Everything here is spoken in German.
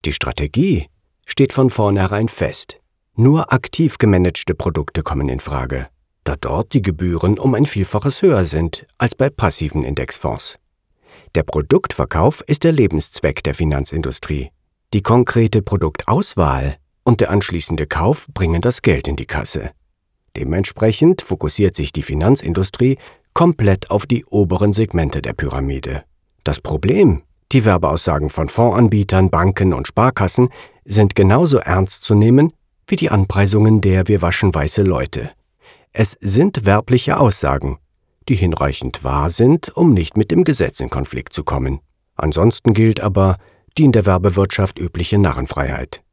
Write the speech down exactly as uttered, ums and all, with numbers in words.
Die Strategie steht von vornherein fest. Nur aktiv gemanagte Produkte kommen in Frage, da dort die Gebühren um ein Vielfaches höher sind als bei passiven Indexfonds. Der Produktverkauf ist der Lebenszweck der Finanzindustrie. Die konkrete Produktauswahl und der anschließende Kauf bringen das Geld in die Kasse. Dementsprechend fokussiert sich die Finanzindustrie komplett auf die oberen Segmente der Pyramide. Das Problem: Die Werbeaussagen von Fondsanbietern, Banken und Sparkassen sind genauso ernst zu nehmen wie die Anpreisungen der „Wir waschen weiße Leute". Es sind werbliche Aussagen, die hinreichend wahr sind, um nicht mit dem Gesetz in Konflikt zu kommen. Ansonsten gilt aber die in der Werbewirtschaft übliche Narrenfreiheit.